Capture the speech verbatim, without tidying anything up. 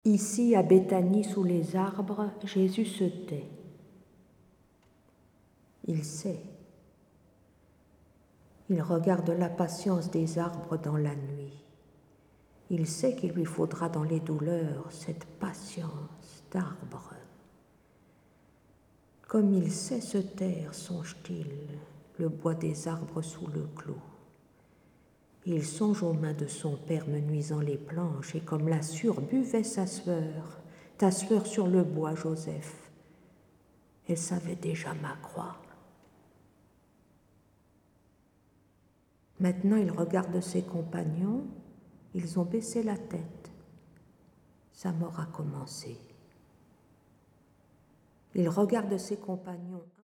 Ici, à Béthanie, sous les arbres, Jésus se tait. Il sait. Il regarde la patience des arbres dans la nuit. Il sait qu'il lui faudra dans les douleurs cette patience d'arbre. Comme il sait se taire, songe-t-il, le bois des arbres sous le clou. Il songe aux mains de son père menuisant les planches, et comme la surbuvait sa sueur, ta sueur sur le bois, Joseph, elle savait déjà ma croix. Maintenant, il regarde ses compagnons, ils ont baissé la tête. Sa mort a commencé. Il regarde ses compagnons.